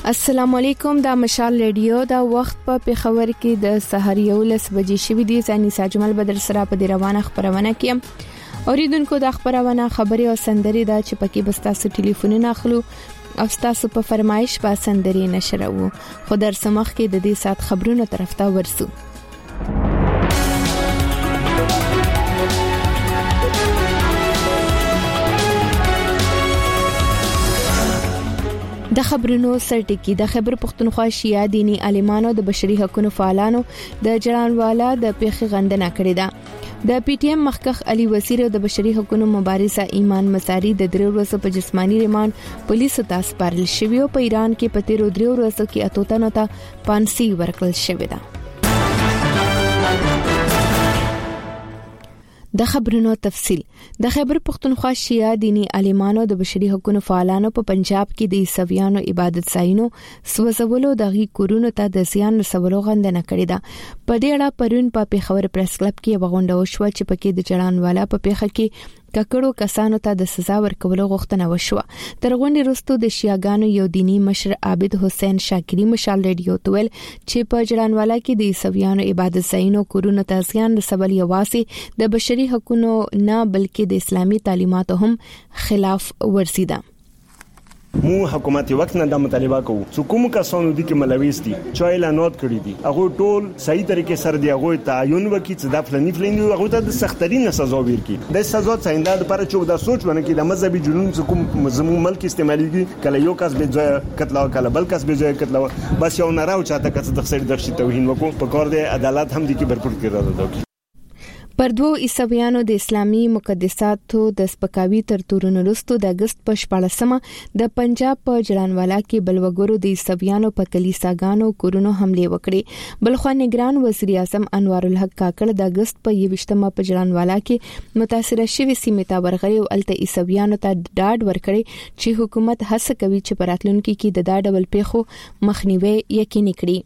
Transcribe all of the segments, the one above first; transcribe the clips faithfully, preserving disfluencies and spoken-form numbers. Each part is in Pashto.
السلام علیکم، دا مشال ریډیو دا وخت په پیښور کې د سحر یولس بجې شوې دي. ځاني ساجمل بدر سره په دې روانه خبرونه کې اوریدونکو د خبرونه خبري او سندري دا چې پکې بستاسو ټلیفونونه اخلو او تاسو په فرمایش په سندري نشرو. خو در سمخ کې د دې سات خبرونو طرف ته ورسو. د خبرونو سرټکی د خبر پښتونخوا شیا دینی عالمانو د بشري حقوقو فعالانو د جړانوالا د پیښې غندنه کړې ده. د پی ټی ایم مخکخ علي وزیر او د بشري حقوقو مبارزه ایمان مساری د درو ورځو په جسمانی ریماند پولیسو ته سپارل شوی او په ایران کې په تیرو درو ورځو کې اتوتنو ته پانسي ورکړل شوی ده. د خبرونو تفصیل د خیبر پختونخوا شیا دینی عالمانو د بشري حقوقو فعالانو په پنجاب کې د عیسویانو عبادت ځایونو سوځولو دغه کورونو ته د زیان رسولو غندنه کړې ده. په دې اړه پرون په پیښور پریس کلب کې وغونډه وشوه چې پکې د جړانوالا په پیښه کې ککړو کسانو ته د سزا ورکولو غوښتنه وشوه. تر غونډې وروسته د شیاګانو یو دینی مشر عابد حسین شاکری مشال ریډیو تویل چې په جړانوالا کې د عیسویانو عبادت ځایونو کورونو ته زیان رسول یوازې د بشري حقوقو نه بلکې د اسلامي تعلیماتو هم خلاف ورزي ده. مو حکومت وخت نه د مطالبه کوو چې کوم کسانو دي کې ملويستي چې اعلانات کړی دي هغه ټول صحیح طریقې سره دی هغه تعین وکړي چې د فلنی فلنی هغه ته د سخترین سزا ورکړي. د سزا څنګه د لپاره چې د سوچ ونه کې د مذهبي جنون چې کوم زموږ ملک استعماليږي کله یو کس به ځای قتل او کله بل کس به ځای قتل بس یو نه راو چاته کس د خسر د توهین وکړو په کار د عدالت هم دي کې برپور کړی راځي. پر دوو عیسویانو د اسلامي مقدساتو د سپکاوي تر تورونو وروسته د اگست په شپاړسمه د پنجاب په جړانوالا کې بلوګورو د عیسویانو په کلیساګانو کورونو حمله وکړې. بلخوا نگران وزیر اعظم انوار الحق کاکړ د اگست په یوشتمه په جړانوالا کې متاثره شوی سیمه ته ورغلي او الته عیسویانو ته ډاډ ورکړي چې حکومت هڅه کوي چې پراتلونکو کې د دا ډول پیښو مخنیوي یقیني کړي.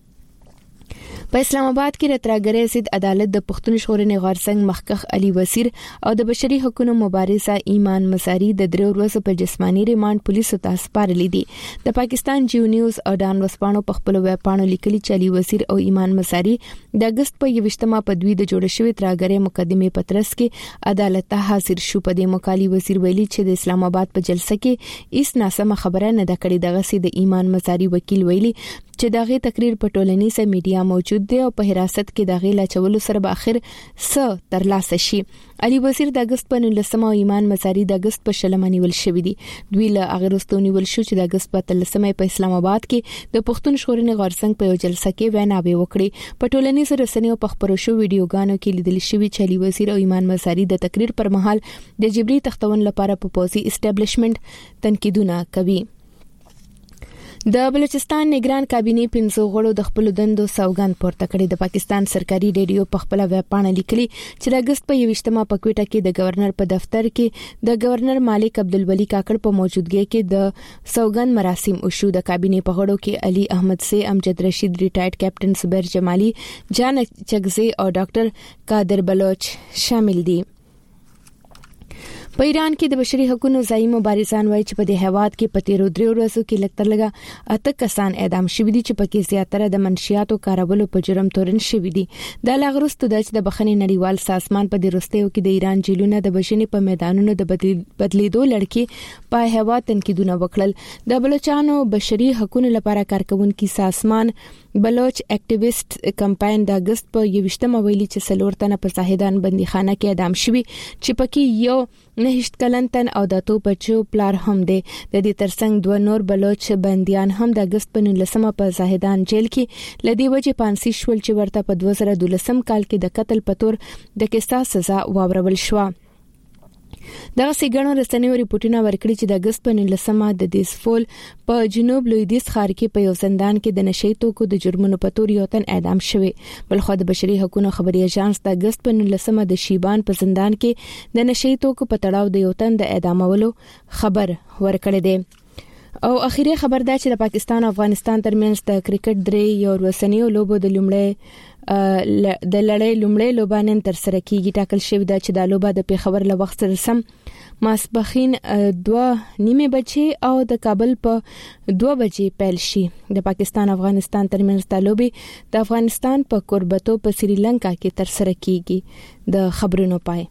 په اسلام آباد کې رتراګری ضد عدالت د پښتون ژغورنې غورځنګ مخکخ علي وزیر او د بشري حقوقو مبارزه ایمان مساری د درو ورځو په جسمانی ریماند پولیسو ته سپارلې دي. د پاکستان جیو نیوز او ډان وسپانو په خپل ویب پاڼو لیکلي چې علي وزیر او ایمان مساری د اگست په یوشتمه په دوی د جوړ شوی تراګری مقدمه پترس کې عدالت ته حاضر شو. په دې مقالي وزیر ویلي چې د اسلام آباد په جلسه کې هیڅ ناسمه خبره نه ده کړې. دغه سي د ایمان مساری وکیل ویلي چې دغه تقریر په ټولنیزه میډیا موجود دی او په حراست کې دغه لا چولو سره به اخر س تر لاسه شي. علي وزیر د اگست په نولسمه او ایمان مساری د اگست په شلمه نیول شوې دي. دوی له هغه وروسته نیول شو چې د اگست په تلسمه په اسلام آباد کې د پښتون ژغورنې غورځنګ په یو جلسه کې ویناوي وکړي. په ټولنیزو رسنیو په خبرو شو ویډیوګانو کې لیدل شوی چې علي وزیر او ایمان مساری د تقریر پر مهال د جبري تختون لپاره په پوزي اسټابلیشمنت تنقیدونه کوي. د بلوچستان نگران کابینه پنځو غړو د خپل دندو سوګند پورته کړی. د پاکستان سرکاري ریډیو په خپل ویب پاڼه لیکلي چې د اگست په یوشتمه په کوټه کې د گورنر په دفتر کې د گورنر مالک عبدالولي کاکړ په موجودګۍ کې د سوګند مراسم وشو. د کابینه په غړو کې علي احمد سي، امجد رشید، ریټایرډ کیپټن صبر جمالي، جان چغزي او ډاکټر قادر بلوچ شامل دي. په ایران کې د بشري حقوقو ځای مبارزان وایي چې په دې هواد کې په تیرو درو ورځو کې لکتر لګا اته کسان اعدام شوي دي چې پکې زیاتره د منشیاتو کارولو په جرم تورن شوي دي. د لاغرستو د د بخښنې نړیوال سازمان په دې وروستیو کې د ایران جیلونه د بشنې په میدانونو د بدلیدو لړکې په هواد تنقیدونه وکړل. د بلوچستان بشري حقوقو لپاره کارکونکو سازمان بلوچ اکټیویسټ کمپاین د اگست په یوشتمه ویلي چې سلور تنه په زاهدان بندیخانه کې اعدام شوي چې پکې یو نهشت کلن تن او د تو بچو پلار هم دي. د دې ترڅنګ دوه نور بلوچ بنديان هم د اگست په نولسمه په زاهدان جیل کې لدی وجه پانسي شول چې ورته په دوه زره دولسم کال کې د قتل په تور د قصاص سزا واورول شو. دغه سیګړو رسنیو ریپورتونه ورکړي چې د اگست په نولسمه د دیسفول په جنوب لویدیځ ښار کې په یو زندان کې د نشئی توکو د جرمونو په تور یو تن اعدام شوی. بلخو د بشري حقوقو خبري اژانس د اگست په نولسمه د شیبان په زندان کې د نشئی توکو په تړاو د یو تن د اعدامولو خبر ورکړی دی. او اخیری خبر دا چې د پاکستان او افغانستان ترمنځ د کرکټ درې یو ورسنیو لوبو د لومړی د لړۍ لومړی لوبه نن تر سره کیږي. ټاکل شوی دا چې د لوبه د پیښور له وخت سره سم ماسپخین دوه نیمه بجې او د کابل په دوه بجې پیل شي. د پاکستان افغانستان ترمنځ لوبې د افغانستان په کوربتو په سریلانکا کې تر سره کیږي. د خبرونو پای.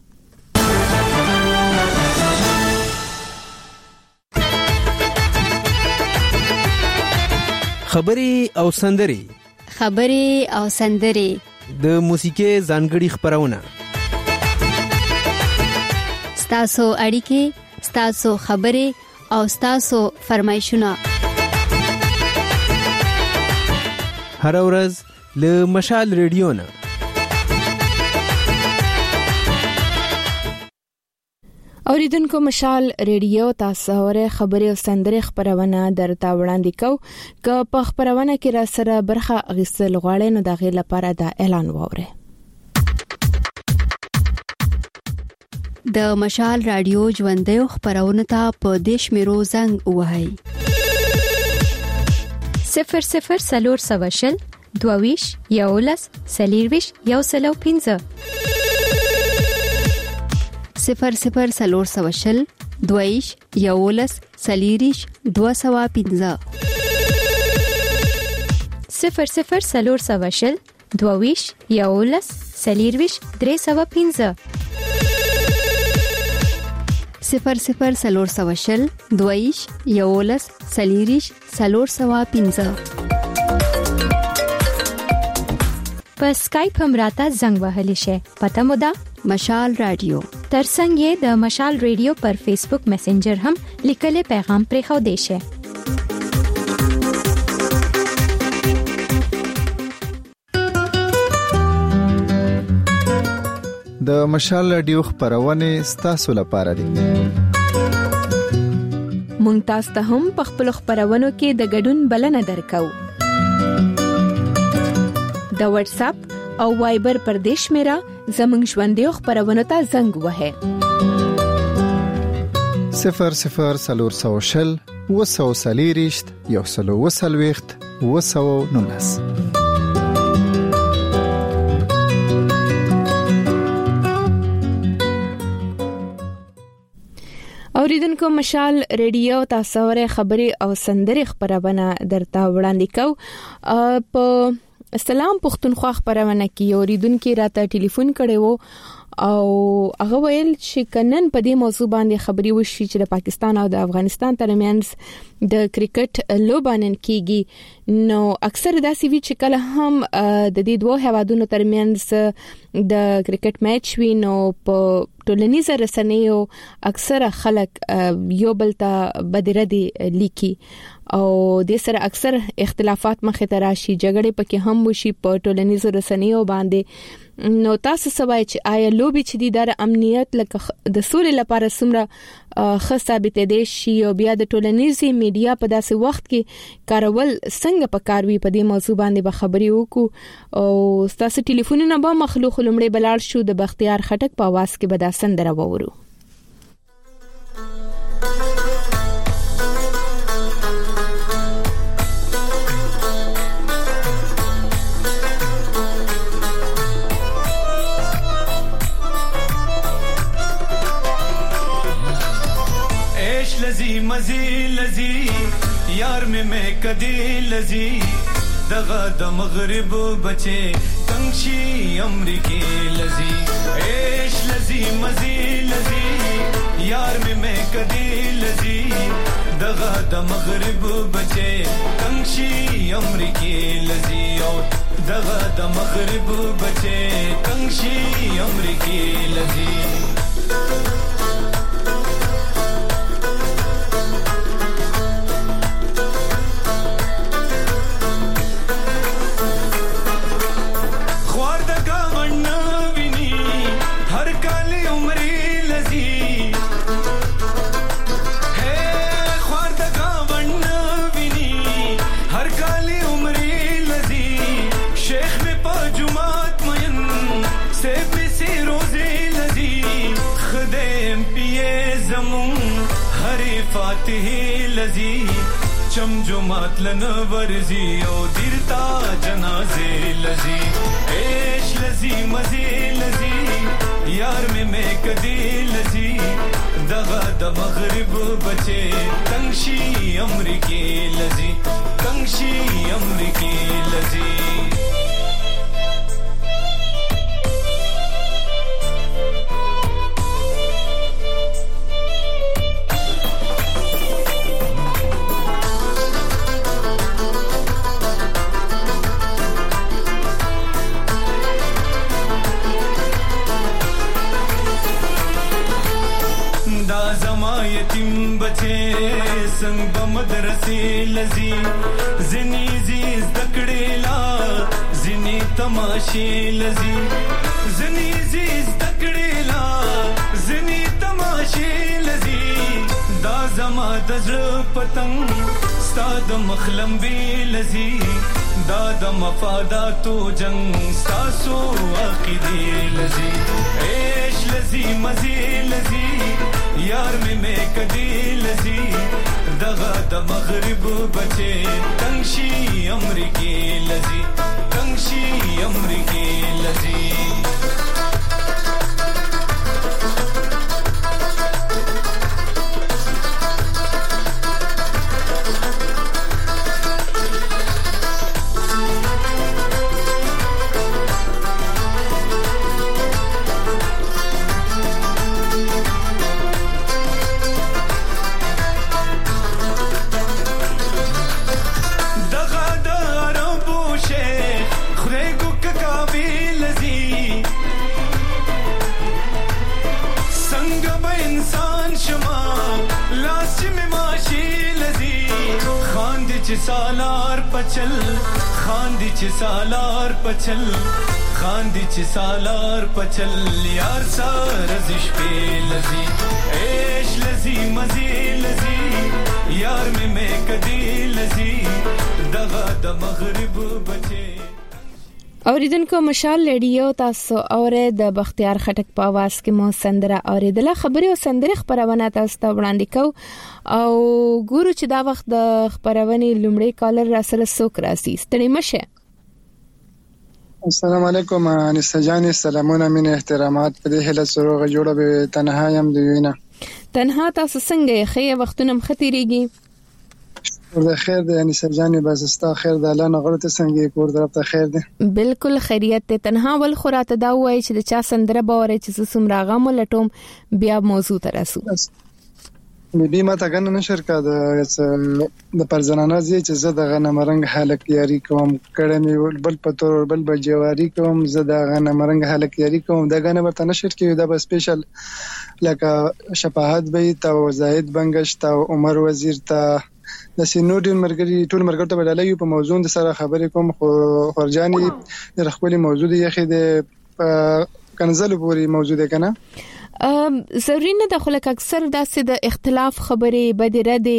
خبري او سندري خبري او سندري د موسیقي ځانګړي خبرونه ستاسو اړیکې ستاسو خبري او ستاسو فرمایشونه هر ورځ له مشال ریډیو نه. اوریدونکو مشال ریډیو تاسو اوره خبري او سندري خبرونه درته وړاندې کو. که په خبرونه کې را سره برخه اغوستل غواړئ نو دغه لپاره دا اعلان واورئ. د مشال رادیو ژوندۍ خبرونه ته په دیش میرو زنګ وهاي صفر صفر سلور سواشل دوویش یولس سلیرویش یو سلو پینزه صفر صفر سلور سواشل دوویش یولس سلیریش دو سوا پینزه صفر صفر سلور سواشل دوویش یولس سلیرویش درې سوا پینزه صفر صفر سلور سواشل دویش یولس سلیریش سلور سوا پینزه. په سکایپ هم راته زنګ وهلی شي. پته مو ده مشال رادیو. ترڅنګ یې د مشال ریډیو پر فیسبوک میسنجر هم لیکل پیغام پرې خو دی شي. د مشال رادیو خبرونه ستاسو لپاره دي. مونږ تاسو ته هم په خپل خبرونو کې د ګډون بلنه درکو. د واتس اپ او وایبر پر دیش میرا زمنګ ژوندۍ خبرونه ته زنګ وهه صفر صفر سلور سوشل وسو سلیریشت یو سلو وسلويخت وسو نونس. اوریدونکو مشال ریډیو تاسو اوره خبري او سندري خبرونه درته وړاندې کو. په سلام پښتونخوا خبرونه کې اوریدونکو راته ټلیفون کړي وو او هغه ویل چې کنن په دې موضوع باندې خبري وشي چې د پاکستان او د افغانستان ترمنځ د کرکټ لوبانن کیږي. نو اکثر داسې وی چې کله هم د دې دوه هوادونو ترمنځ د کرکټ میچ وي نو په ټولنیزه رسنیو اکثر خلک یو بل ته بدردي لیکي او د سره اکثر اختلافات مخه ته راشي جګړې پکې هم وشي په ټولنیزو رسنیو باندې. نو تاسو سوای چې آیا لوبي چې د ادارې امنیت لکه د سولې لپاره سمره خاص ثابت دي شي او بیا د ټولنیزي میډیا په داسې وخت کې کارول څنګه په کاروي په دې موضوع باندې به خبري وکړو او تاسو ټلیفونونه به مخلوق لمړې بلار شو. د بختیار خټک په आवाज کې به دا سندره وورو. لذی مزی لذی یار میں میں کدی لذی دغه د مغرب بچے کنشی امریکی لذی ایش لذی مزی لذی یار میں میں کدی لذی دغه د مغرب بچے کنشی امریکی لذی او دغه د مغرب بچے کنشی امریکی لذی. فاتح لذی چم جمعت لن ورزی او دیرتا جنازے لذی ایش لذی مزی لذی یار میں میں کدی لذی دغه د مغرب بچي تنگشي امریکي لذي تنگشي امریکي لذي یتیم بچے سنگ بمدرسې لذي زنی زیز دکړې لا زنی تماشې لذي زنی زیز دکړې لا زنی تماشې لذي دا زما د زړه پتنګ ستاد مخلم بي لذي دا د مفاداتو جنگ ساسو عقیدې لذي عيش لذي مزي لذي یار میں میں کدی لذی دغه د مغرب بچے تنگشي امریکي لذی تنگشي امریکي لذی سالار پچل خاندی چ سالار پچل خاندی چ سالار پچل یار سارزش په لذي عيش لذي مزي لذي یار میں میں کدی لذي دغه د مغرب بچي اوریدونکو مشال ریډیو تاسو اوره د بختیار خټک په आवाज کې مو سندره اوریدله خبري او سندره خبرونه تاسو ته وړاندې کو او ګورو چې دا وخت د خبرونه لومړی کالر راسل سوک راسي ستړي مشه السلام علیکم انسه جان سلامونه من احترامات په دې هله سروغه جوړه به تنها يم دی وینا تنها تاسو څنګه خې وختونه مختيريږي ورته خیر دی یعنی سرجانې بس استا خیر دی الله نه غلطه څنګه کور درته خیر دی بالکل خیریت ته تنها ول خوراته دا وای چې د چا سندره باور چې سوم راغم لټوم بیا موضوع تراسو مې به ما ته غن نشر کا د د پرزنانه زی چې زه د غنمرنګ حالک یاري کوم کړه مې بل پتور بل بجواري کوم زه د غنمرنګ حالک یاري کوم د غنه ورته نشر کې دا به سپیشل لکه شفاعت به تا زاهد بنگش تا عمر وزیر تا د سینوډین مرګري ټول مرګ ته بدلای په موضوع د سره خبرې کوم خو خرجاني د خپل موضوع دی یخې د کنزل پوری موضوع ده کنه ضروري نه د خلک اکثر داسې د اختلاف خبرې بدره دي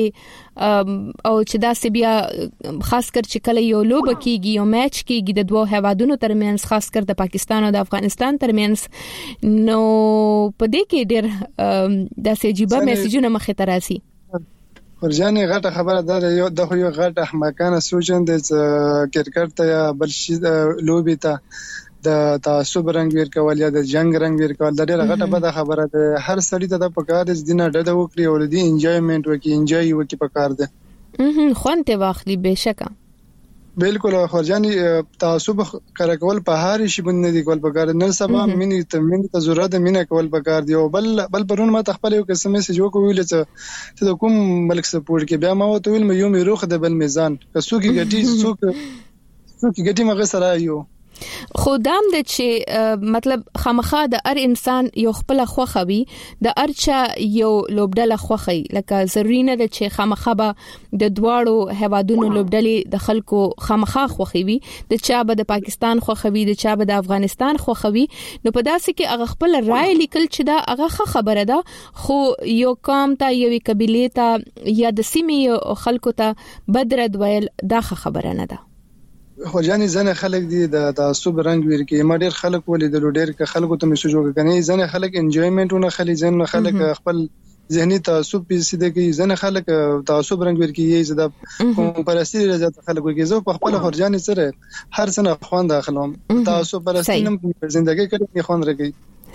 او چې داسې بیا خاص کر چې کله یو لوب کیږي یو میچ کیږي د دوه هوادونو ترمنځ خاص کر د پاکستان او د افغانستان ترمنځ نو په دې کې ډېر داسې عجیب میسجونه مخې ته راسي ورجاني غټه خبره ده یو د یو غټه احمقانه سوچند چې کرکټ ته یا بل شي لوبي ته د تعصب رنگ ور کول یا د جنگ رنگ ور کول د ډېر غټه بده خبره ده هر سړی ته د پکار دي دینه ډډه وکړي او د انجوایمنت وکړي انجوای وکړي پکار ده خوانته واخلي بهشکه بالکل خرجاني تعصب کار کول په هر شي باندې دی کول پکار نه سبا مینه ته مینه ته ضرورت مینه کول پکار دی او بل بل پرون ما تخپل یو قسم میسج وکویل چې ته کوم ملک سپورټ کې بیا ما وته ویل مې یو مې روخ د بل میزان کسو کې ګټي سوک سوک ګټي مغه سره یو خدام د چې مطلب خامخا د هر انسان یو خپل خوخوي د ارچا یو لوبډله خوخي لکه ضروري نه د چې خامخا به د دواړو هوادونو لوبډلې د خلکو خامخا خوخوي د چا به د پاکستان خوخوي د چا به د افغانستان خوخوي نو په داسې کې هغه خپل رائے لیکل چې دا هغه خبره ده خو یو قوم ته یو قبيله ته یا د سیمې خلکو ته بدرد ویل دا خبره نه ده خو ځنې ځنه خلک دي د تعصب رنگ ور کې ما ډېر خلک ولې د ډېر ک خلکو ته میسج وکړي ځنه خلک انجوایمنټونه خلک ځنه خلک خپل ذهني تعصب پیسې دي ځنه خلک تعصب رنگ ور کې یي زده کوم پرستی رضایت خلکو کې زه په خپل خرجانې سره هر څنګه خوان داخلم تعصب پرستی نم په ژوندۍ کې کې خوان راګي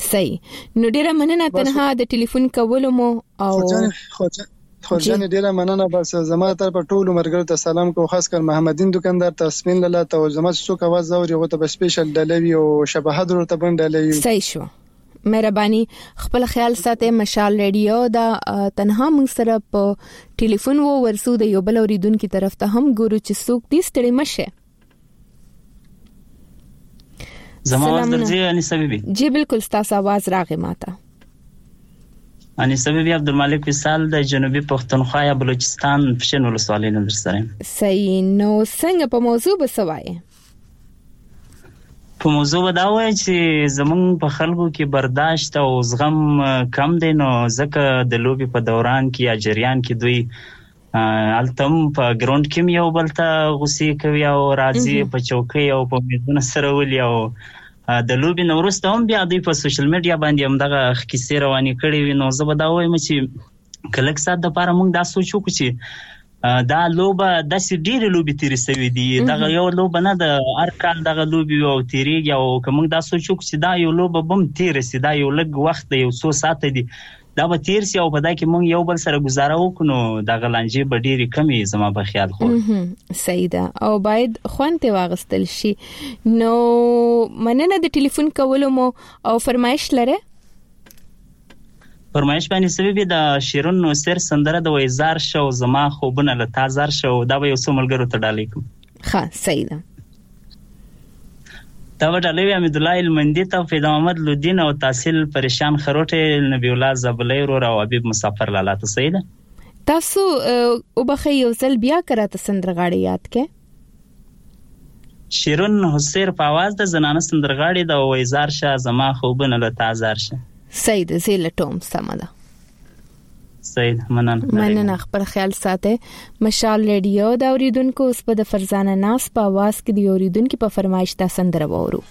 صحیح. نو ډیره مننه تنها د ټلیفون کولو مو او خورجان ډیره مننه. بس زما تر په ټولو مرګرو ته سلام کو، خاص کر محمدین دکاندار ته، سپین لاله ته، زما څوک आवाज اوري هغه ته سپیشل ډلوي او شباهت ورته باندې ډلوي. صحیح شو. مهرباني خپل خیال ساته. مشال ریډیو دا تنها موږ سره په ټلیفون وو ورسو د یو بل اوریدونکو طرف ته هم ګورو چې څوک دې ستړي مشه. زما आवाज درځي انیسه بیبي؟ جی بالکل ستاسو आवाज راغی ماته. انیسه بیبي عبدالمالک وصال د جنوبي پښتونخوا یا بلوچستان پښین ولسوالۍ نه در سره. صحیح. نو څنګه په موضوع بسوای؟ په موضوع دا وایي چې زمونږ په خلکو کې برداشت او زغم کم دی، نو ځکه د لوبي په دوران کې یا جریان کې دوی التم په ګراوند کې یو بل ته غوسې کوي او راځي په چوکۍ او په میدان سره ولي او د لوبي نو وروسته هم بیا دوی په سوشل میډیا باندې هم دغه کیسې روانې کړې وي. نو زه به دا وایم چې کله سات د پاره موږ دا سوچ وکړو چې دا لوبه داسې ډېرې لوبې تیرې سوي دي، دغه یو لوبه نه د هر کال دغه لوبې او تیریږي، او که موږ دا سوچ وکړو چې دا یو لوبه به هم تیره سي، دا یو لږ وخت دی، یو څو ساعته دي، دا به تیر سي او په دا کې موږ یو بل سره گزاره وکړو، نو دغه لانجې به ډېرې کمې زما په خیال خو. صحیح ده. او باید خوند ته واغستل شي. نو مننه د ټلیفون کولو مو. او فرمایش لره؟ فرمایش باندې سبب د شیرون نوسر سندره د ویزار شو زما خوبونه لتا زار شو، دا به یو څو ملګرو ته ډالې کوم. ها صحیح ده. دا وډالوی امید الله المندی ته، فیض محمد لودین او تحصیل پریشان خروټه، نبی الله زبلی رو او حبیب مسافر لاله. ته صحیح ده. تاسو او بخې یو ځل بیا کراته سندرغاړي یاد کې؟ شیرون حسیر په आवाज د زنانه سندرغاړي د ویزار شه زما خوبونه لتا زار شه. صحیح ده. زه لټوم سم ده. صحیح. مننه. مننه. خپل خیال ساته. مشال ریډیو دا اوریدونکو اوس په د فرزانه ناس په आवाज کې دی اوریدونکو په فرمایش تا سندره وورو.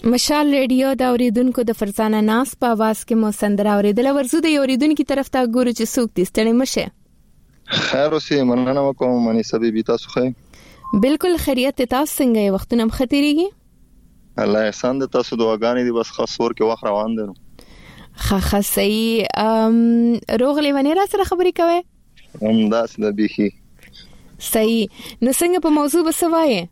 مشال ریډیو دا اوریدونکو د فرزانه ناس په आवाज کې مو سندره اوریدل ورزو د اوریدونکو طرف ته ګورو چې څوک دې ستړي مشه. خیر اوسې مننه وکوم منی سبي تاسو خې بالکل خیریت تاسو څنګه یو وختونه مختيريږي؟ الله احسان دې تاسو دعاګانې دې بس خاص ور کې وخت روان دي. خا خا صحیح ام روغلی ونی را سره خبرې کوي هم داس د بيخي صحیح. نو څنګه په موضوع بسوایې؟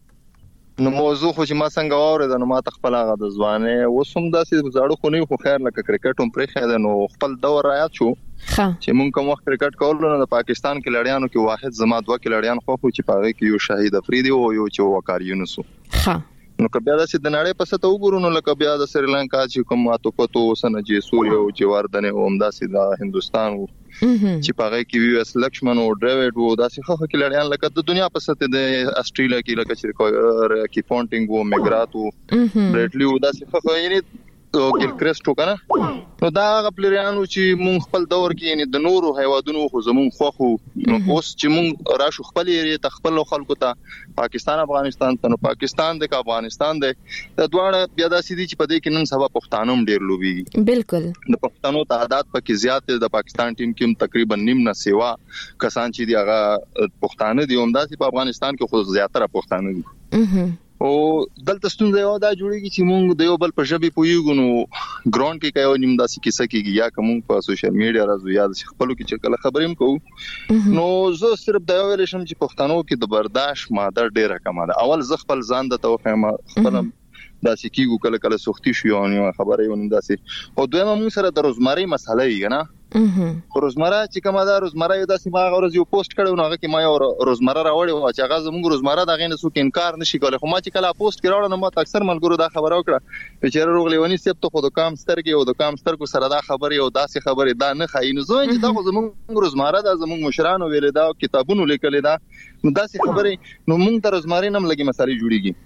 نو موضوع خو چې ما څنګه واورید نو ما تخپل هغه د ځوانه وسوم داسې زړه خو نه خو خیر لکه کرکټ هم پرې خاله نو خپل دور رايات شو چې مونږ کوم وخت کرکټ کول نو د پاکستان کې لړیانو کې واحد زما دوه کې لړیان خو خو چې پاره کې یو شهید افریدي او یو چې وقار یونس ها نو کبه دا چې د نړۍ په ستو وګورو نو لکه بیا د سریلانکا چې کوم اتو پتو سن چې سوریا او چې واردنه او همداسې د هندستان چې پاره کې یو اس لکشمن او ډریوډ او داسې خو کې لړیان لکه د دنیا په ستو د استرالیا کې لکه چې کې پونټینګ او میګراتو برټلی او داسې خو یعنی تو ګل کرستو کنه نو دا غپلریانو چې مونږ خپل دور کې یعنی د نورو هیوادونو خو زمون خو خو اوس چې مونږ راشو خپل یې تخپل خلکو ته پاکستان افغانستان ته نو پاکستان د افغانستان د دواړه بیا د سيدي چې په دې کې نن سبا پښتانوم ډیر لوبي بالکل د پښتنو تعداد پکې زیات د پاکستان ټیم کې تقریبا نیم نه سیوا کسان چې دی هغه پښتانه دي همداسې په افغانستان کې خو زیاتره پښتانه دي او دلته ستونزه یو دا جوړیږي چې موږ د یو بل په ژبه پویګو نو ګراوند کې کایو نیم داسې کیسه کیږي یا کوم په سوشل میډیا راځو یا د خپلو کې چې کله خبرېم کوو نو زه صرف دا ویل شم چې پښتنو کې د برداشت ماده ډیره کمه ده. اول زه خپل ځان د توخم خپل داسې کیږي کله کله سختي شو یو خبره یو داسې او دویمه موږ سره د روزمري مسله یې نه روزمره چې کومه دا روزمره یو داسې ما غوړ یو پوسټ کړو نو هغه کې ما یو روزمره راوړی او چې هغه زموږ روزمره دا غینې سو کې انکار نشي کولای خو ما چې کله پوسټ کړو نو ما اکثر ملګرو دا خبره وکړه چې روغلی ونی سپ ته خو د کام سترګي او د کام سترګو سره دا خبره او داسې خبره دا نه خاين زو چې دا خو زموږ روزمره دا زموږ مشرانو ویل دا کتابونو لیکل دا نو داسې خبره نو موږ د روزمره نم لګي مسالې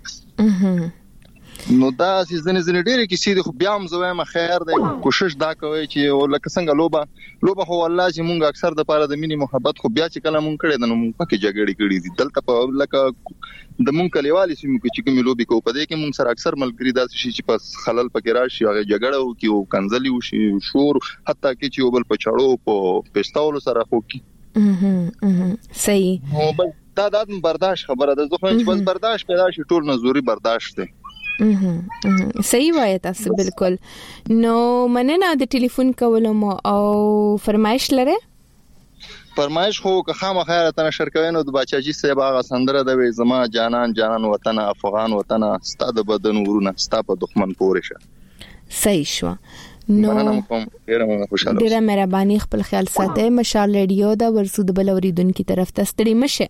جوړیږي نو دا سيزن زنه ډېر کې سیده خو بیا هم زویم خیر دی کوشش دا کوي چې لکه څنګه لوبه لوبه خو الله چې مونږ اکثر د پاره د مینی محبت خو بیا چې کله مونږ کړي د نو مونږ پکې جګړې کړې دي دلته په لکه د مونږ کلیوالي سیمو کې چې کوم لوبي کو په دې کې مونږ سره اکثر ملګری داسې شي چې په خلل پکې راشي هغه جګړه او کې او کنځلي او شي شور حتی کې چې وبل په چاړو په پېستاولو سره خو کې صحیح او بس دا د برداشت خبره ده زه خو چې بس برداشت پیدا شي ټول نزوري برداشت دی صحیح وایي تاسو بالکل. نو مننه د ټلیفون کولو مو او فرمایش لره فرمایش خو که خامخا ته شرکوینو د بچاجي صاحب هغه سندره د زما جانان جانان وطن افغان وطن ستاد بدن ورونه ستا په دښمن پورې شه صحیح شو. نو ډیره مهرباني خپل خیال ساتئ. مشال ریډیو دا ورسود بل اوریدونکو طرف ته ستړي مشه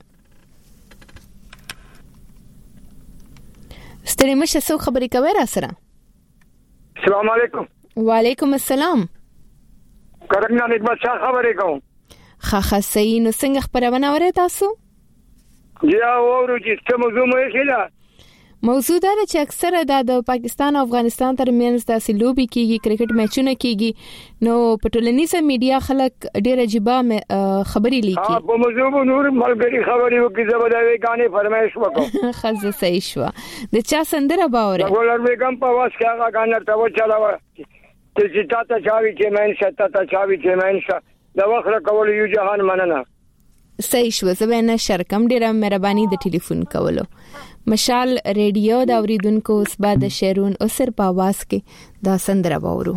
ستړي مشه څو خبرې کوي را سره. السلام علیکم. وعلیکم السلام. کرنا نعمت شاه خبرې کوم. خا خا صحیح. نو څنګه خبرونه اورئ تاسو؟ یا اورو چې څه موضوع مو خلا موضوع دا چې اکثره د پاکستان او افغانستان ترمنځ د لوبي کیږي کرکټ میچونه کیږي نو په ټولنیزه میډیا خلک ډېر عجیب خبري لیکي. ها په موضوع نور ملګری خبري وکړي زبردوي غانې فرمایش وکړو. خزه صحیح شو. د چا سندره باور ګولر بیگم په واس کې هغه غانې ته و چلاوه چې تاسو چاوي چې مین شته تاسو چاوي چې مین شته دا وخت کول یو جهان مننه. صحیح شو. زبینه شرکم ډیره مهرباني د ټلیفون کولو. مشال ریډیو دا اوریدونکو اوس بعد شیرون اوسر په आवाज کې دا سندره باورو.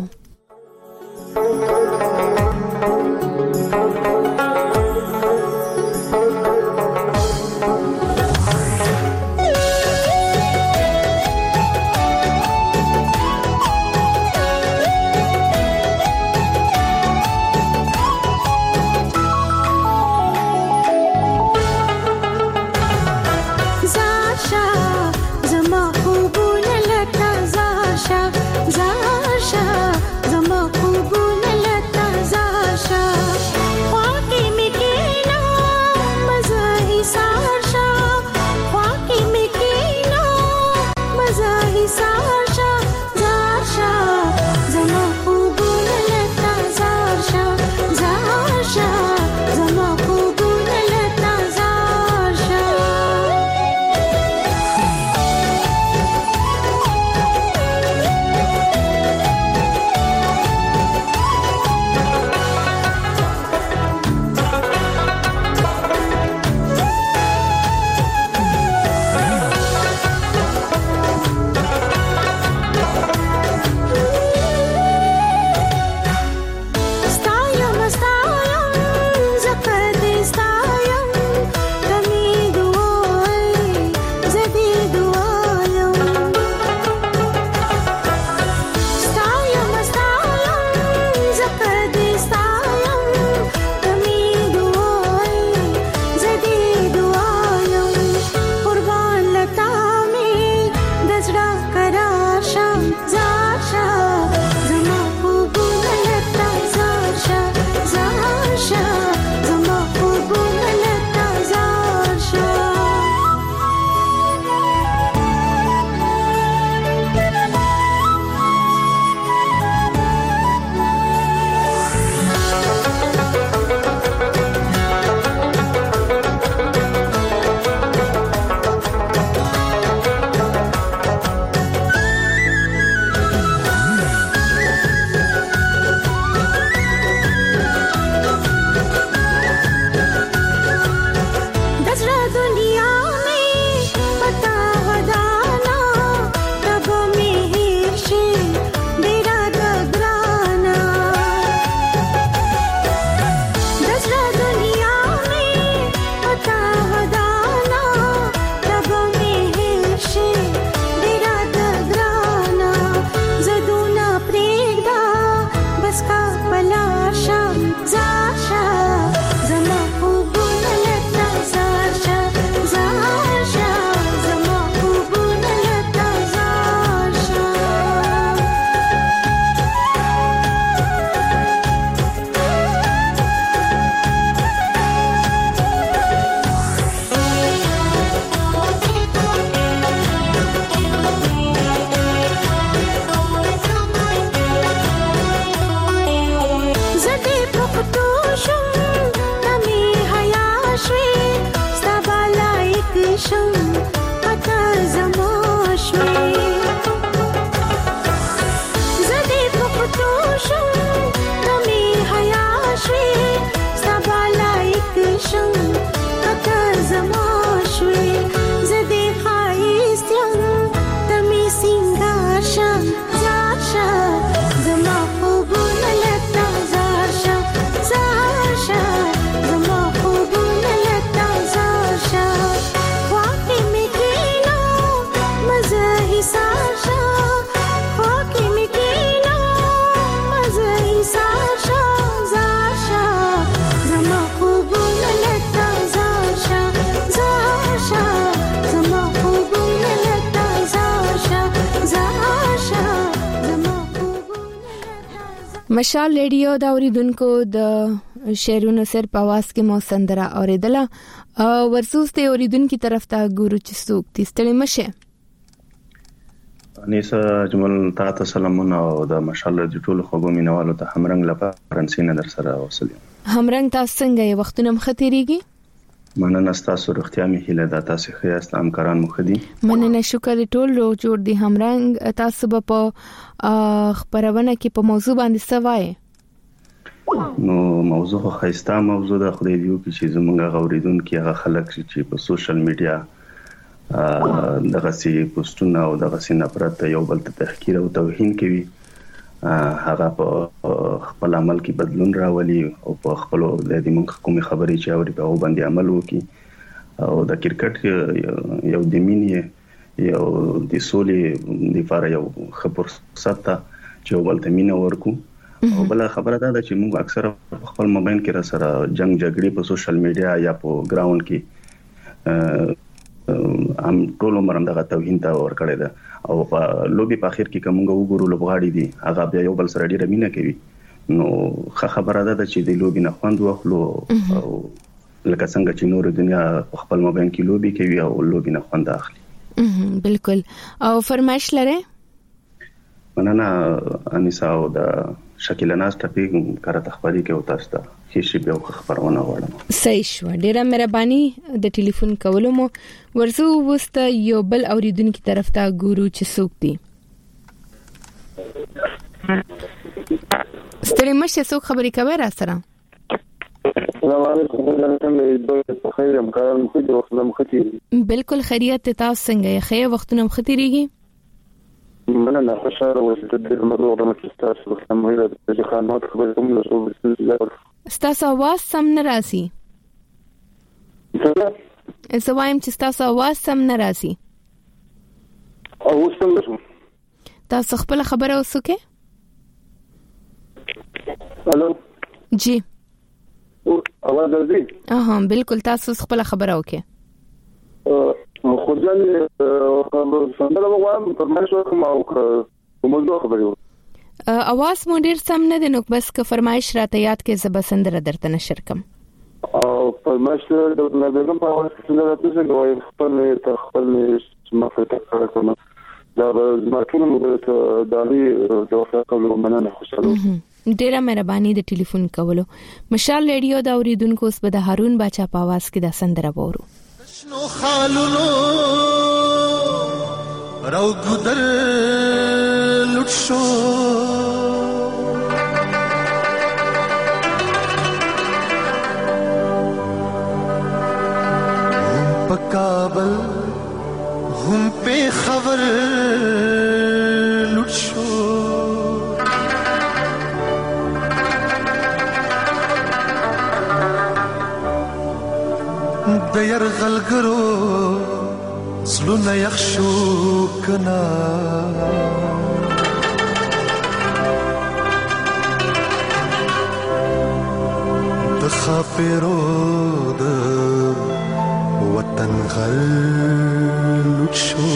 زما خوبونه مشال ریډیو دا اوریدونکو د شعرونو سر په आवाज کې مو سندره اوریدله ورسوس ته اوریدونکو طرف ته ګورو چې څوک تستړي مشه. انیسا جمل تاسو سلامونه او د مشال د ټولو خوګو مینوالو ته همرنګ لپاره فرانسینه در سره وصل. همرنګ تاسو څنګه یو وختونه مختيريږي؟ مننه تاسو روغتیا می هیله د تاسو خیاست همکاران مخدي. مننه شکر ټول رو جوړ دي همرنګ تاسو په خبرونه کې په موضوع باندې سوای. نو موضوع خو خاصه موضوع د خدای دیو کې چې زمونږ غوړیدونکو هغه خلک چې په سوشل میډیا دغه سي پوسټونه او دغه سي نفرت یو بل ته تحقیر او توهین کوي هغه په خپل عمل کې بدلون راولي او په خپل د دې موږ کومې خبرې چې اوري په باندې عمل وکړي او د کرکټ یو د مینې یو د سولې لپاره یو خبر ساته چې ول ته مینه ورکو او بل خبره ده چې موږ اکثر خپل موبایل کې را سره جنگ جګړې په سوشل میډیا یا په ګراوند کې ام ټول عمر دغه توهین ته ور کړی ده او په لوبي په اخر کې کومه وګورو لوبغاړي دي هغه بیا یو بل سره ډیره مینه کوي نو خبره ده چې د لوبي نه خوند واخلو او لکه څنګه چې نور دنیا خپل موبایل کې لوبي کوي او لوبي نه خوند اخلي. بالکل او فرمایش لره مننه انیسا او د شکیل ناز ټاپک کار تخبري کې او تاسو ته هیڅ به خبرونه وړم. صحیح شو ډیره مهرباني د ټلیفون کولو مو ورزو وست یو بل اوریدونکو طرف ته ګورو چې څوک دي. ستړي مشه څوک خبري کوي را سره؟ السلام علیکم ورحمت خیر امکان مخ دې وخت مختی. بالکل خیریت تاسو څنګه یې خیر وختونه مختيريږي؟ مننه خوشاله اوسئ د موضوع د مستاسو د مهمه د خدمات خبرې کوم له څه ستاسو आवाज سم نه راځي. زه وایم چې ستاسو आवाज سم نه راځي. او څنګه تاسو خپل خبره وسوکه؟ الو جی आवाज راځي؟ اها بالکل تاسو خپل خبره وکه. خو ځان خبر سندره وغواړم فرمایش وکم او موضوع خبرې اواز مو ډیر سم نه دی نو بس که فرمایش راته یاد کې زب سندره درته نشر کم او فرمایش د نظرم په اواز کې راته څنګه وای خپل ته خپل مفته کار کوم دا ما ټول مو د دالي د وفاقلو مننه خوشاله ډیره مهرباني د ټلیفون کولو. مشال ریډیو دا اوریدونکو اوس به د هارون باچا په आवाज کې د سندره وورو. شنو خالونو راو ګدر لټ شو هم په کابل هم په خبر لټ شو د يرغلګرو زلونه يخشو کنا د خاپيرو د وطن غل لټشو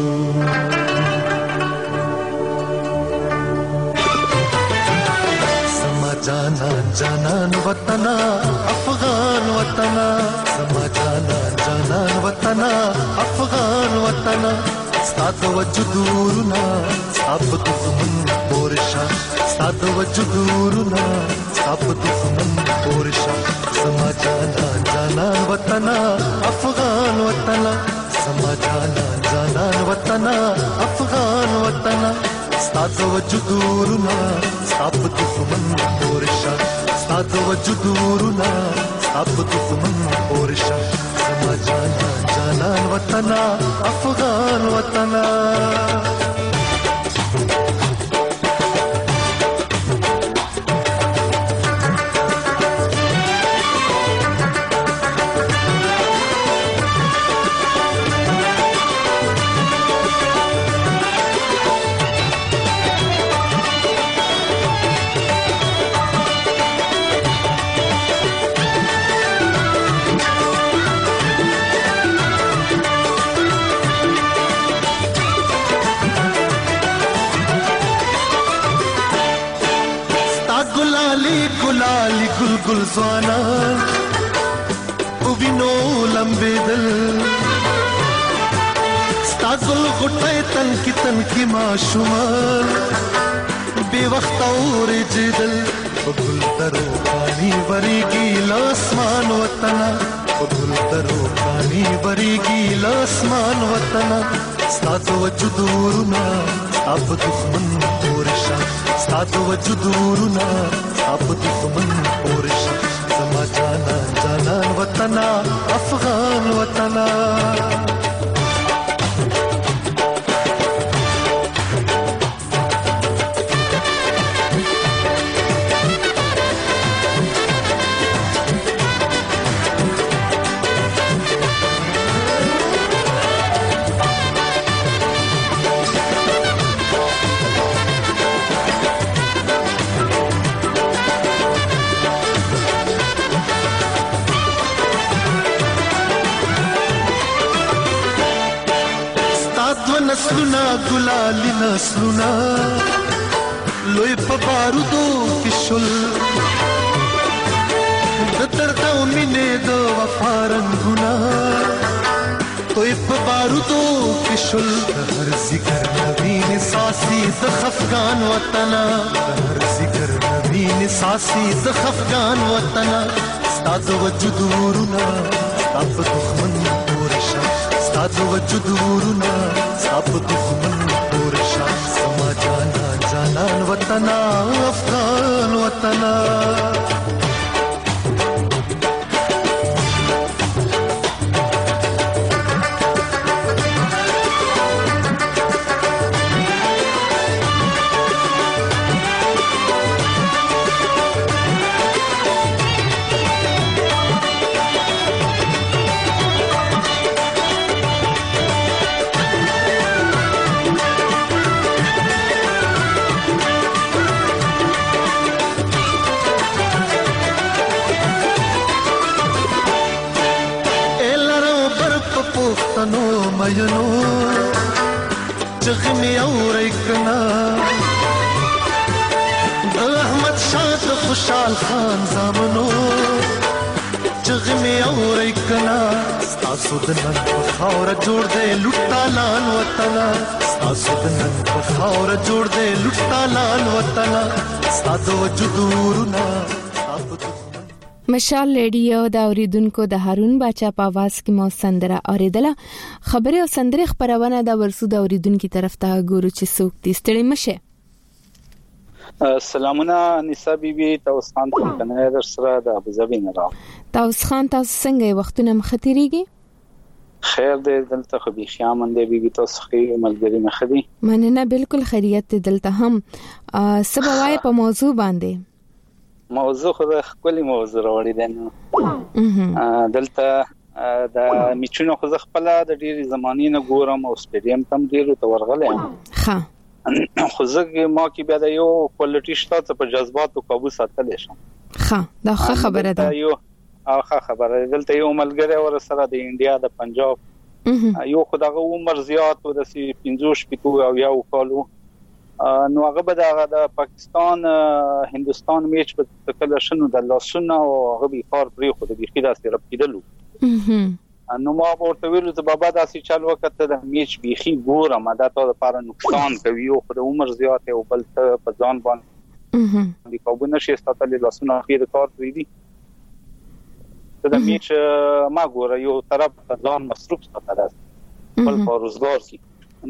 سما جانا جانان وطن افغان وطن سما جانا جانان وطن افغان وطن ستاد وجودورنا اب دښمن پورشا ستاد وجودورنا اب دښمن پورشا سما جانا جانان وطن افغان وطن سما جانا جانان وطن افغان وطن ستاد وجودورنا اب دښمن پورشا ستاد وجودورنا اب دښمن پورشا سما جانا جانان وطن افغان وطن ګلزوانان او وینو لمبېدل ستا ګل غټۍ تن کې تن کې ماشومان بې وخته اورېدل په ګل درو پانی ورېږي له اسمان وطنه په ګل درو پانی ورېږي له اسمان وطنه ستا د وجود ورونه ستا په دښمن پورې شه ستا د وجود ورونه ستا په دښمن پورې شه زما جانان جانان وطنه افغان وطنه نسلونه ګلالي نسلونه لوی په بارودو کې شل د درد او مینې د وفا رنګونه لوی په بارودو کې شل هر ذکر نوین ساسي د خفقان وطنه هر ذکر نوین ساسي د خفقان وطنه ستا د وجود ورونه ستا په دښمن پورې شه ستا د وجود ورونه ستا په دښمن پورې شه زما جانان جانان وطنه افغان وطنه پښتنو مینو چغمي اورې کنا د احمد شاه خوشحال خان زامنو چغمي اورې کنا تاسو د نن په خاور جوړ دې لټالان وطن تاسو د نن په خاور جوړ دې لټالان وطن تاسو وجود ورنا مشال ریډیو دا اوریدونکو د هارون باچا په आवाज کې مو سندره اوریدله خبره او سندره خبرونه دا ورسو د اوریدونکو طرف ته ګورو چې څوک دې ستړي مشه سلامونه نساء بیبي تاسو خان څنګه در سره د ابوظبي نه را تاسو خان تاسو څنګه وختونه مختيريږي خیر دې دلته خو بي خیامن دې بیبي تاسو خې ملګری مخدي مننه بالکل خیریت دلته هم سبا وای په موضوع باندې موضوع خو د خپل موضوع وړي دنه دلته د میچونو خو خپل د ډیری زمانې نه ګورم او سټیډیم تم ډیرو ته ورغلم ها خو زه ما کې بیا د یو کوالټي شته په جذباتو قابو ساتل شم ها دا خبره ده یو اخه خبره دلته یو ملګری ور سره د انډیا د پنجاب یو خدغه عمر زیات و د پنځوس پټو او یو کالو نو هغه به د پاکستان هندستان میچ په کله شنو د لاسونه او هغه به کار پرې خو د بيخي داسې رب کېدلو نو ما ورته ویلو چې بابا داسې چل وخت د میچ بيخي ګورم دا ته لپاره نقصان کوي او خو د عمر زیات او بل په ځان باندې د کوبونه شي ستاسو لاسونه خیر کار پرې دي د میچ ما ګوره یو طرف ځان مصروف ستاسو بل په روزګار کې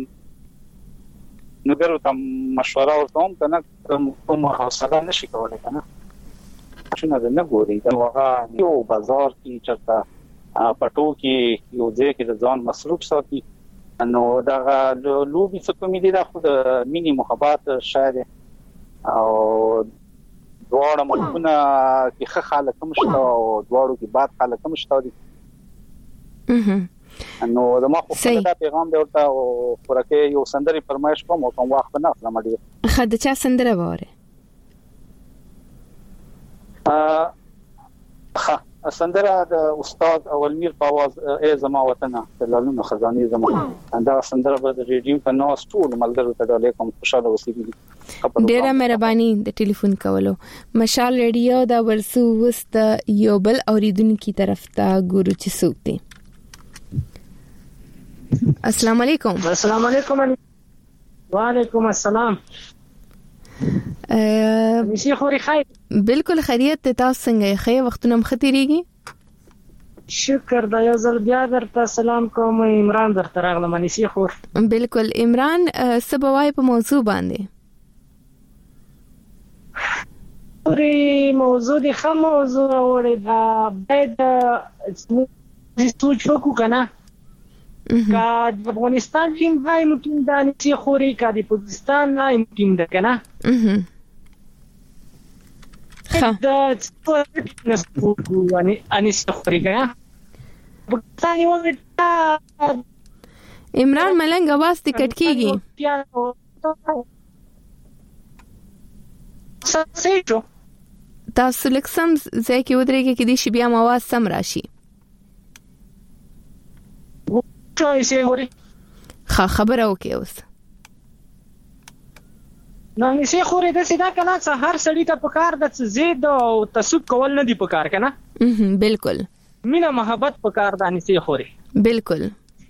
نو ګرو ته مشوره ورته کنه کوم حوصله نشي کولای کنه څنګه نه ګوري دا هغه یو بازار کې چرته پټو کې یو ځای کې ځان مصروف ساتي نو دا لوبي څه کومې دي دا خو د مینی محبت شاید او دواړه ملکونه کې ښه خلک هم شته او دواړو کې باد خلک هم شته دي نو د ما خو دا پیغام دی ورته او ورکه یو سندري فرمایش کوم او کوم وخت نه اخلم ډیر خد چا سندره واره ا سندره د استاد اولمیر په आवाज ای زما وطن تلالو خزانه زما دا سندره په ریډیو په نو ټول ملګرو ته ډالې کوم خوشاله وسیږي. ډیره مهرباني د ټلیفون کولو. مشال ریډیو دا ورسو وست یو بل اوریدونکو طرف ته ګورو چې څوک دی. السلام علیکم. السلام علیکم. وعلیکم السلام. مسی خوري خیر. بالکل خیریت ته. تاسو څنګه یې؟ خیر وختونه مختیریږي. شکر دا یو ځل بیا درته سلام کوم. عمران درته راغلم. مسی خور. بالکل عمران سبوای په موضوع باندې. پرې موضوع دی خو موضوع وړي دا باید سوچ وکړو کنه. کا د افغانستان ټیم وای ممکن دا نسی خوري کا د پاکستان نه ممکن ده کنه. اه دا څه نسبو اني اني خوري کنه. پاکستان یو عمران ملنګ आवाज ټکټ کیږي. تاسو لکسم ځکه ودرېږي کې د شی بیا आवाज سم راشي. خا خبره وکي اوس. نو نسی خوري د سیدا کنه هر سړی ته پکار د زید او تسب کول نه دی پکار کنه. بالکل. مینا محبت پکار د نسی خوري. بالکل.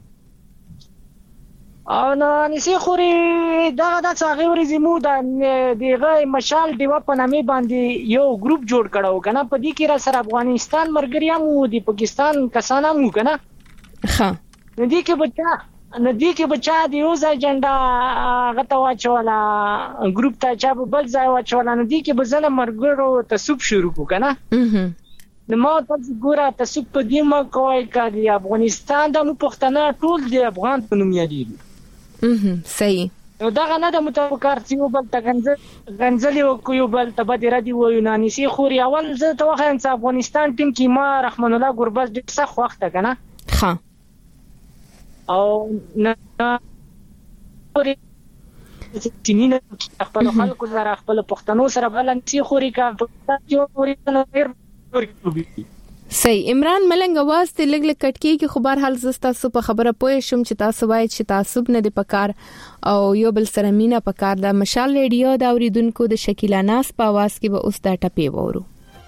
او نو نسی خوري دا د څاغي ورې زمو د دیغه مشال دیو په نامه باندې یو ګروپ جوړ کړو کنه. په دې کې را سره افغانستان مرګریام او د پاکستان کسانه مو کنه. ها ندی کې بچا ندی کې بچا د یو ځای جنډا غته واچولا ګروپ ته چا بل ځای واچولا. ندی کې بزنه مرګرو تسوب شروع کو کنه. نو ما تاسو ګوره تسوب په دې ما کوي کړي افغانستان د پښتنه ټول د افغان په نوم یادي. صحیح. نو دا غنه د متوکارتیو بل تګنځ غنځلي او کویو بل تبدی ردی و یوناني سي خوري اول زه ته واخم چې افغانستان ټیم کې ما رحمان الله ګورباز ډېر سخت وخت کنه. ها او نه خوري چې نه خپل خلکو سره خپل پښتنو سره بلنګ سي خوري کا یو خوري نه ډېر صحیح. عمران ملنګ आवाज ته لګ لګ کټکی کې خبر حال زستا سو په خبره پوه شم چې تاسو وایي چې تعصب نه دی پکار او یو بل سره مینا پکار. دا مشال ریډیو دا اوریدونکو د شکیلا ناس په आवाज کې به اوس دا ټپی وورو.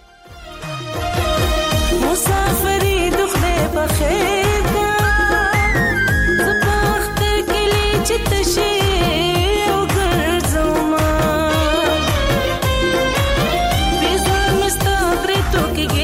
مسافری دخله بخیر کا زبخت کلی چتشی او ګرځوما بیزو مستغری تو کې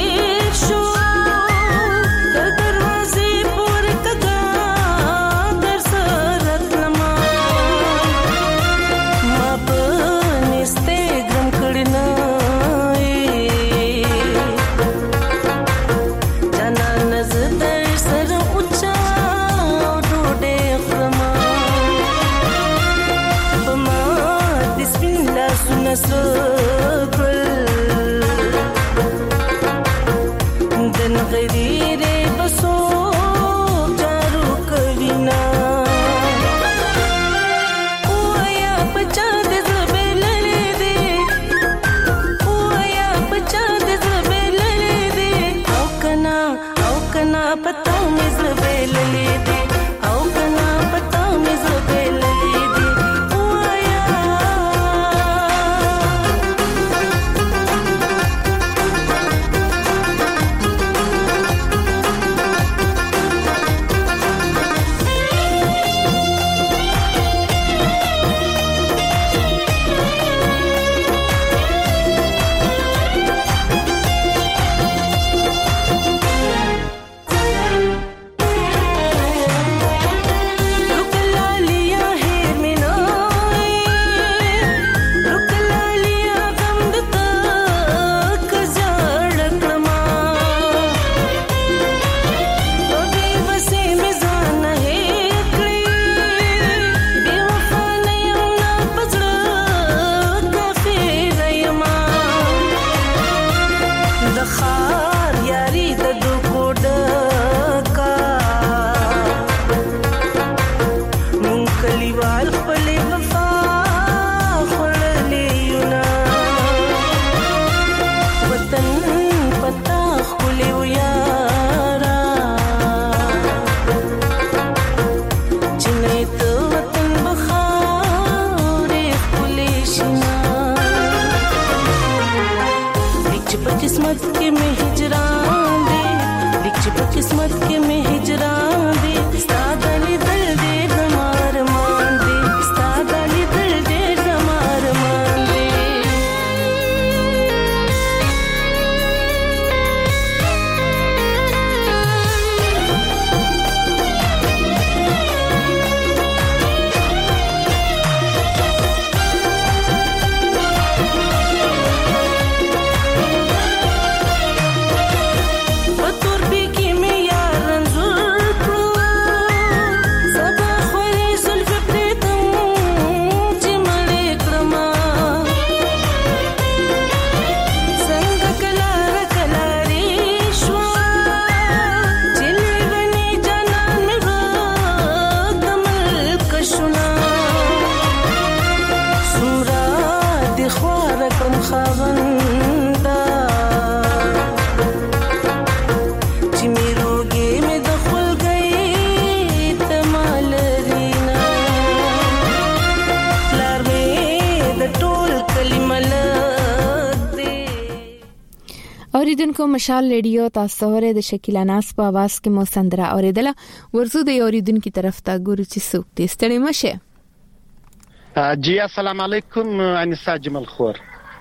اوریدونکو مشال ریډیو تاسو ورې د شکیلا ناس په आवाज کې مو سندره اوریدله ورزو د اوریدونکو طرف ته ګورو چې څوک دې ستړي مشه. جی السلام علیکم انیسا جمل خور.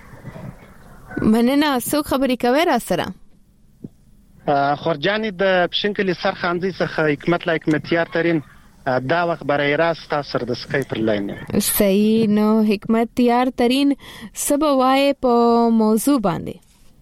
مننه څوک خبرې کوي را سره؟ خورجانی د پښینکلی سرخاندي څخه حکمت لا حکمتیار ترين دا وخت برای راست تاسو د سکای پر لاین. صحیح نو حکمتیار ترين سبوای په موضوع باندې.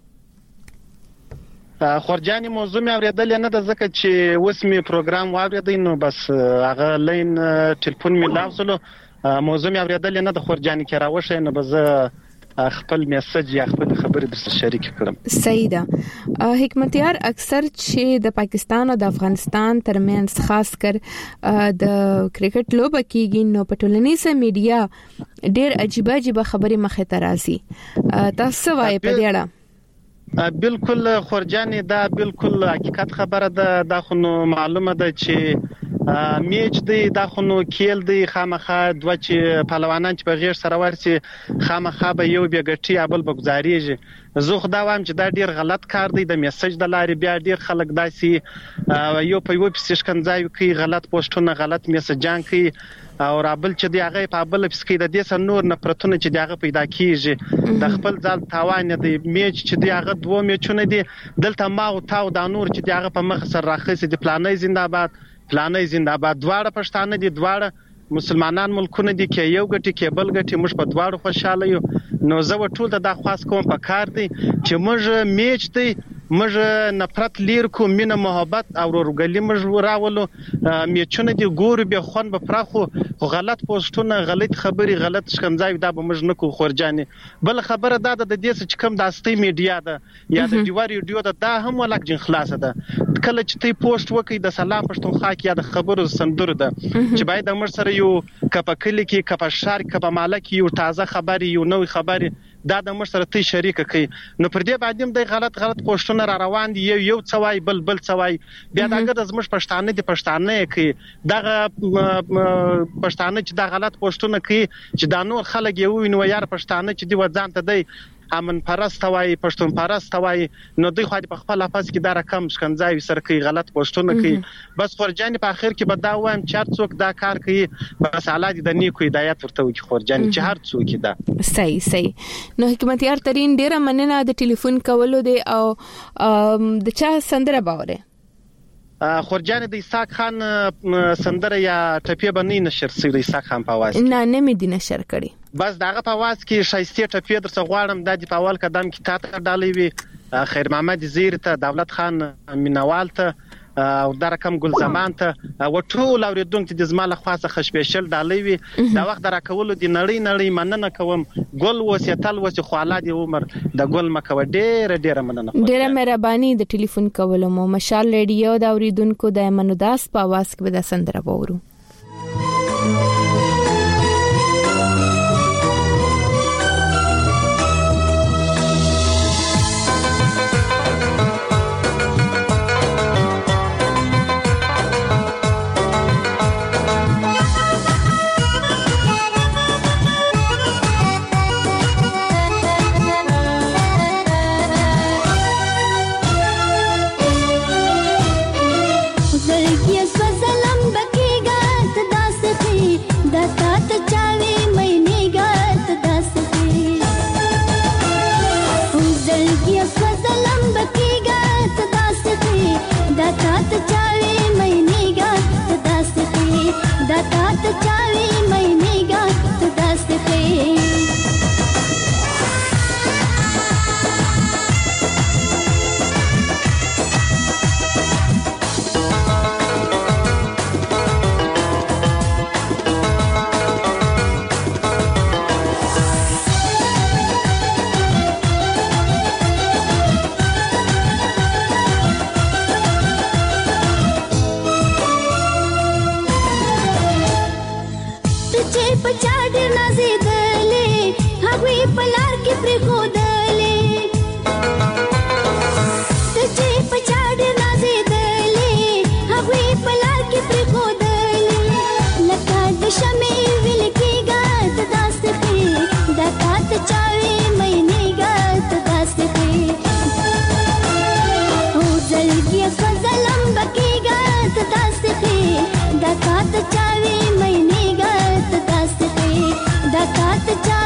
خورجانی موضوع مې اوریدل نه د زکه چې اوس مې پروګرام واوریدل نو بس هغه لاین ټلیفون مې لاوسلو موضوع مې اوریدل نه د خورجانی کې راوښه نه بز خپل میسج یا خپل خبرې د شریک کړم. صحیح ده. حکمتیار اکثر چې د پاکستان او د افغانستان ترمنځ خاص کر د کرکټ لوبه کیږي نو په ټولنیزه میډیا ډېر عجیب عجیب خبرې مخه ته راځي. تاسو وایي په دې اړه؟ بالکل خورجانی دا بالکل حقیقت خبره ده. دا خو معلومه ده چې میچ دی دا خو نو کېل دی خامخا دوه چې پهلوانان چې په غیر سره ورسي خامخا به یو بیګټي ابل بګزاریږي. زه خو دا وایم چې دا ډیر غلط کار دی. د میسج د لارې بیا ډیر خلک داسي یو په یو پسې شکنځای کوي، غلط پوسټونه غلط میسجان کوي او رابل چې دی هغه په بل پسې د دې سر نور نفرتونه چې دی هغه پیدا کیږي د خپل ځل تاوان دی. میچ چې دی هغه دوه میچونه دی دلته ما او تاو دا نور چې دی هغه په مخ سره راخصي دی پلانې زنده‌باد پلانې زنده‌باد دواړه پښتانه دي دواړه مسلمانان ملکونه دي کې یو غټي کې بل غټي موږ په دواړو خوشاله یو. نو زه ټول ته دا خاص کوم په کار دی چې موږ میچ دی موږ نفرت لیر کو مینه محبت او ورګلی موږ راولو میچونه دی ګور به خون به پراخو غلط پوسټونه غلط خبري غلط شکنځای دا به موږ نه کو خورجاني. بل خبره دا د دې څخه کم داستي میډیا ده یا د دیوار ریډیو ده دا هم ولک جن خلاصه ده. کله چې تی پوسټ وکي د سلام پښتونخوا کې یا د خبرو سندره ده چې باید موږ سره یو کپکلی کې کپ شهر کپ مالک یو تازه خبري یو نوې خبري دا د موږ سره تی شریک کوي. نو پر دې باندې د غلط غلط پوسټونه را روان دي یو یو څوای بل بل څوای بیا داګه د زموږ پښتانه دي پښتانه کوي دغه پښتانه چې دا غلط پوسټونه کوي چې دا نور خلک یو ویني یار پښتانه چې دی وځان ته دی امن پرست وای پښتون پرست وای نو دوی خو په خپل افاس کې دا رقم شکنځای سره کوي غلط پوسټونه کوي. بس خورجانی په اخر کې به دا وایم چې هر څوک دا کار کوي بس اعلی د نیکو هدایت ورته وکړي خورجانی چې هر څوک دا صحیح صحیح. نو حکمتیار ترين ډیره مننه د ټلیفون کولو دی او د چا سندره باوره خورجانی د اسحاق خان سندره یا ټپی باندې نشر سوي د اسحاق خان په आवाज نه نه مې دي نشر کړي بس داغه په आवाज کې شایسته ټپی درڅ غواړم د دې په اول قدم کې تاته ډالې وي خیر محمد زیر ته دولت خان مینوال ته او دا رقم ګل زمان ته او ټول اوریدونکو د زماله خاصه خشبېشل ډالې وي دا وخت راکول دي نړۍ نړۍ مننه کوم ګل وسیتل وسې خواله دی عمر د ګل مکو ډېر ډېر مننه ډېر مهرباني د ټلیفون کولو مو مشال ریډیو دا اوریدونکو د منوداس په आवाज کې د سندره وورو.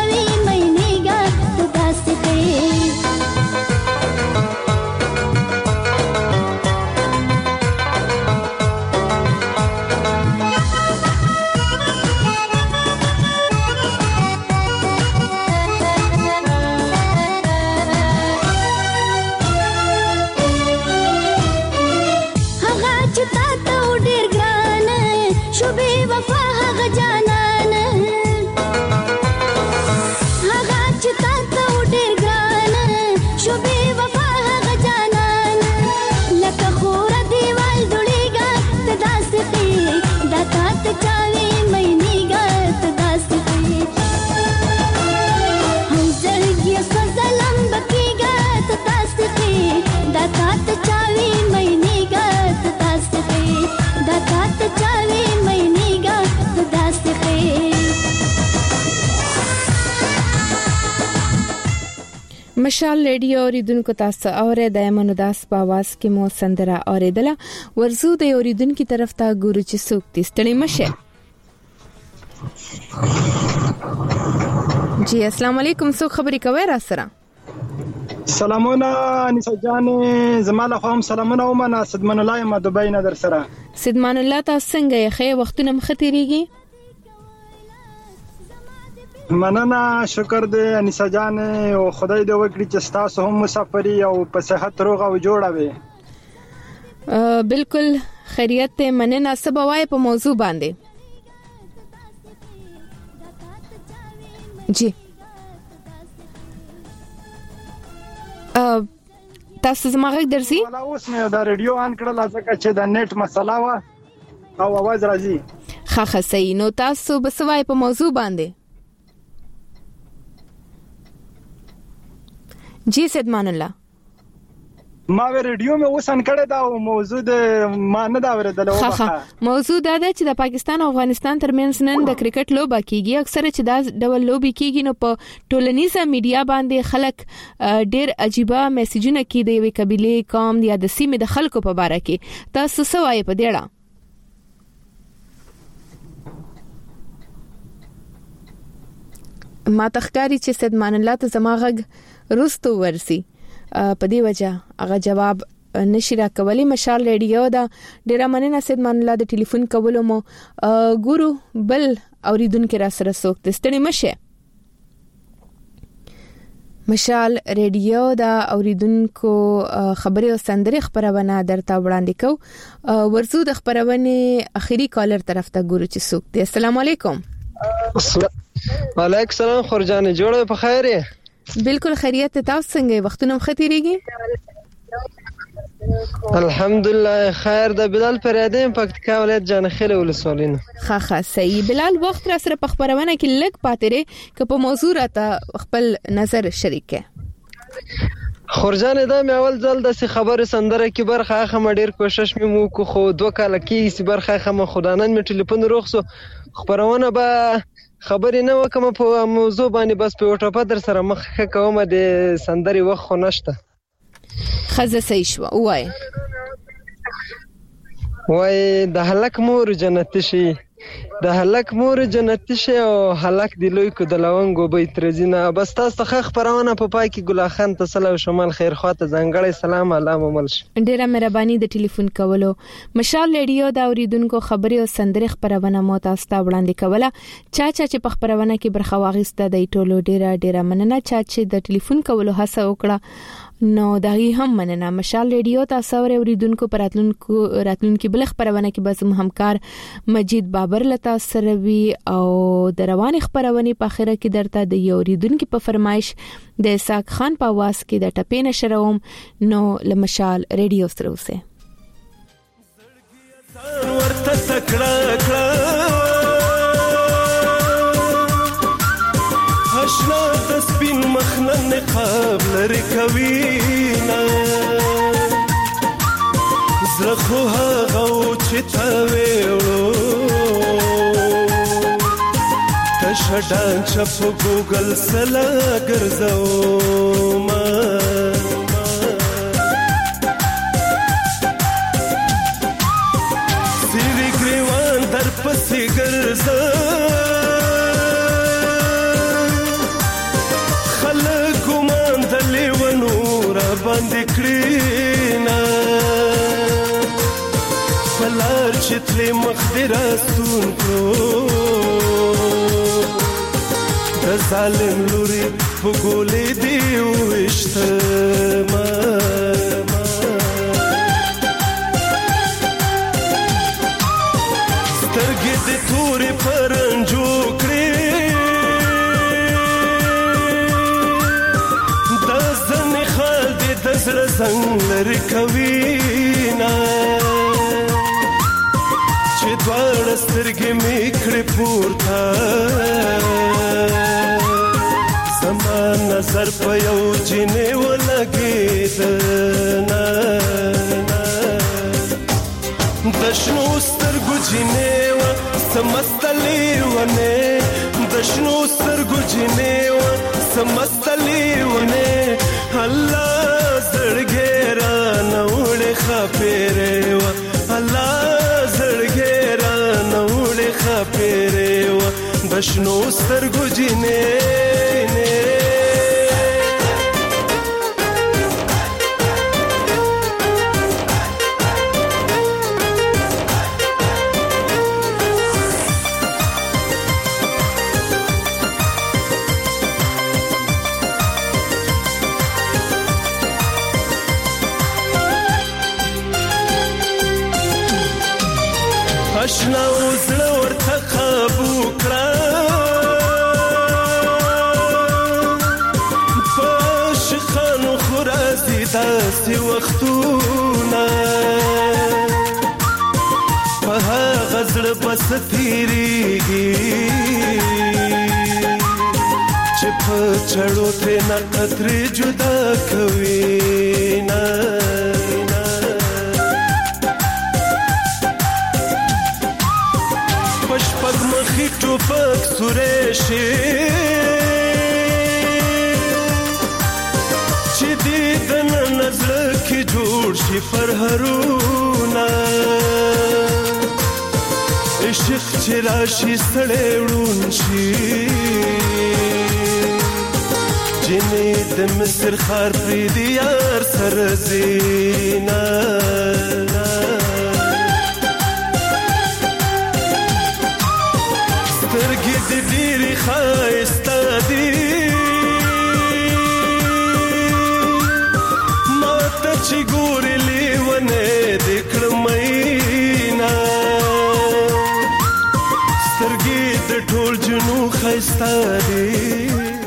چاوي مینېګا ته داسې کوي مشال ریډیو اوریدونکو تاسو اوره د ایمن داس په आवाज کې مو سندره اوریدله ورزو د اوریدونکو طرف ته ګورو چې څوک تستړي مشه جی السلام علیکم څوک خبرې کوي را سره سلامونه انیسه جان زماله خو هم سلامونه ومنه صدمن الله ما دوبۍ نه در سره صدمن الله تاسو څنګه یې خې وختونه مختيريږي مننه شکر دې انیسه جان او خدای دې وکړي چې تاسو هم مسافري او په صحت روغ او جوړه وي بالکل خیریت ته مننه سبا وای په موضوع باندې جی تاسو زما غږ درځي ولا اوس مې دا ریډیو آن کړل ځکه چې دا نت مسله وا او आवाज راځي ښه ښه صحیح نو تاسو بس وای په موضوع باندې جی صدمان الله ما ریډیو مې وسن کړه دا موضوع د ما نه دا ورته وخه موضوع دا ده چې د پاکستان او افغانستان ترمنځ نن د کرکټ لوبه کیږي اکثره چې دا ډول لوبي کیږي نو په ټولنیزه میډیا باندې خلک ډېر عجيبه میسجونه کوي د یوې قبيله قوم یا د سیمې د خلکو په اړه کې تاسو څه وایي په دې اړه ما تخکاری چې صدمان الله ته زما غږ رستو ورسي په دې وجه هغه جواب نشي راکولای مشال ریډیو دا ډیر مننه صدمان الله د ټلیفون کولو مو ګورو بل اوریدونکو را سره سوک تستړي مشه مشال ریډیو دا اوریدونکو خبري او سندري خبرونه درته وړاندې کو ورزو د خبرونه اخیری کالر طرف ته ګورو چې سوک دی السلام علیکم وعلیکم السلام خورجان جوړه په خیر بالکل خیریت تاسو څنګه وختونه مختيريږي الحمدلله خیر د بلال پرېدم پکتیکا ولایت جانخیل ولسوالینه ښه ښه صحیح بلال وخت را سره په خبرونه کې لګ پاتره ک په موضوع راته خپل نظر شریکه خورجان دا مې اول ځل د خبرو سندره کې برخه خه مډیر کوشش مې مو کو خو دوه کال کې سی برخه خه خدانن مې ټلیفون روخصو خبرونه به خبرې نه وکم په موضوع باندې بس په وټاپه در سره مخ کوم د سندري وخت خو نشته خزه صحیح شو وای وای د هلک مور جنت شي د هلک مور جنت شي او هلک دی لوی کو د لونګو به ترزینه بس تاسو ته خبرونه په پای کې ګل خان تسلو شمال خیر خواته ځنګړی سلام علامه ملش ډیره مهرباني د ټلیفون کولو مشال ریډیو دا اوریدونکو خبري او سندري خبرونه مو تاسو ته وړاندې کوله چا چا چې په خبرونه کې برخه واغسته د ټولو ډیره ډیره مننه چا چې د ټلیفون کولو هڅه وکړه نو دغه هم مننه مشال ریډیو تاسو اوریدونکو پراتلونکو راتلونکو بل خبرونه کې بزم همکار مجید بابر لتا سروي او د رواني خبرونه په اخره کې درته د یو اوریدونکو په فرمایش د اسحاق خان په आवाज کې د ټپې نشروم نو لمشال ریډیو سره اوسه ورته تکړه کړه اشنا د سپین مخنن نقاب لري کوینا زخه هغه چې تا وېړو تشډان چپ ګوګل سلا ګرځو ما سری ګریوان در پسې ګرځو ښکلې مخ دې راستون کړو د ظالم لوري په ګولې دې وویشتمه سترګې دې تورې پرنجو کړې د زنې خال دې د زړه زنګ لرې کوي نه چې دواړه سترګې مې کړې پورته زما نظر په یو جینې ولګېده نه د شنو سترګو جینې وه څه مسته لیونې د شنو سترګو جینې وه څه مسته لیونې الله زړګې رانه وړې ښاپېرې وه الله زړګې رانه وړې ښاپېرې وه د شنو سترګو جینې اشنا وزړه ورته قابو کړه په عاشقانو خو راځي داسې وختونه په هغه زړه به څه تېرېږي چې په چړو ترېنه قطرې جدا کوي نه شپږ مخې ټوپک سوری شي چې دې دننه زړه کې جوړ شي پرهرونه عشق چې راشي سړی ړوند شي جنې د مصر ښار پرېږدي یار سره ځي نه سترګې دې ډېرې ښایسته دي ما ته چې ګورې لیونی دې کړه میینه سترګې د ټول جنو ښایسته دي